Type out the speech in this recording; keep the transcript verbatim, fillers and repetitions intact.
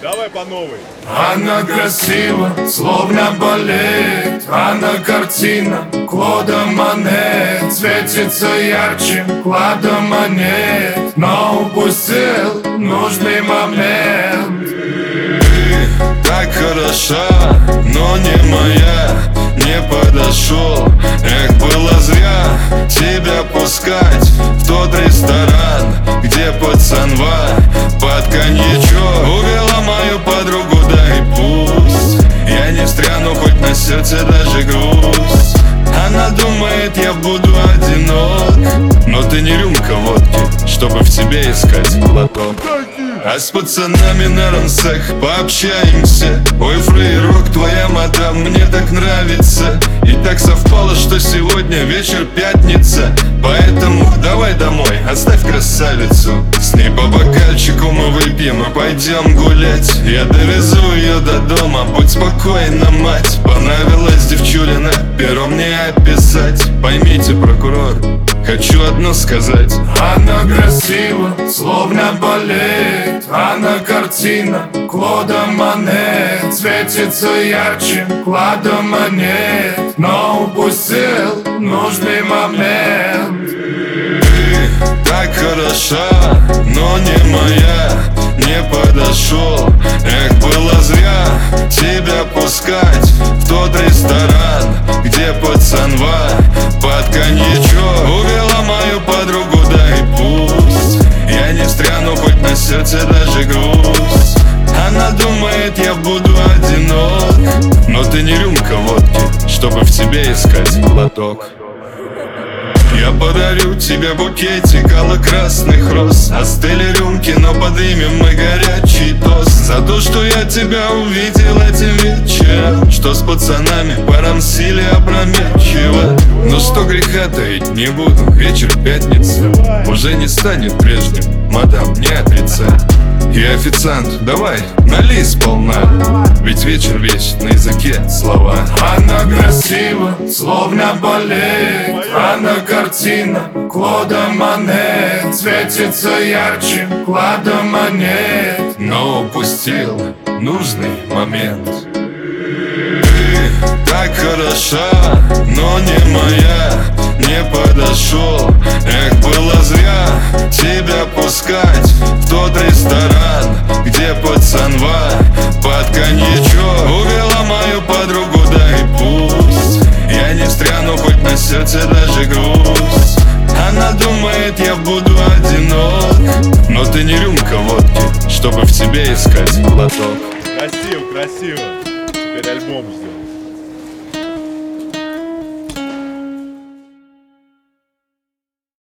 Давай по новой. Она красива, словно балет. Она картина Клода Мане. Светится ярче клада монет, но упустил нужный момент. Ты так хороша, но не моя. Не подошел, эх, было зря тебя пускать в тот ресторан, где пацанва под коньячок увела мою подругу, да и пусть я не встряну, хоть на сердце даже грусть. Она думает, я буду одинок, но ты не рюмка водки, чтобы в тебе искать глоток. А с пацанами на рансах пообщаемся. Ой, фрейрок, твоя мадам мне так нравится. И так совпало, что сегодня вечер пятница. Поэтому давай домой, оставь красавицу. С ней по бокальчику мы выпьем и пойдем гулять. Я довезу ее до дома, будь спокойна, мать. Понравилась девчулина, пером не описать. Поймите, прокурор, хочу одно сказать. Она красива, словно балет. Она картина Клода Мане. Светится ярче клада монет, но упустил нужный момент. Ты так хороша, но не моя. Не подошел, эх, было зря тебя пускать в тот ресторан, где пацанва под коньячок увела мою подругу, да и пусть я не встряну, хоть на сердце даже грусть. Она думает, я буду одинок, но ты не рюмка водки, чтобы в тебе искать глоток. Я подарю тебе букетик алло-красных роз. Остыли рюмки, но подымем мы горячий тост за то, что я тебя увидел этим вечером, что с пацанами порамсили опрометчиво. Но что греха таить, не буду, вечер пятница уже не станет прежним, мадам, не отрицай. И официант, давай, налей сполна, ведь вечер весь на языке слова. Она красива, словно балет. Она картина Клода Мане. Светится ярче клада монет, но упустил нужный момент. Ты так хороша, но не моя. Не подошел, эх, было зря тебя пускать в тот ресторан, где пацанва под коньячок увела мою подругу, да и пусть я не встряну, хоть на сердце даже грусть. Она думает, я буду одинок, но ты не рюмка водки, чтобы в тебе искать глоток. Красиво, красиво. Теперь альбом.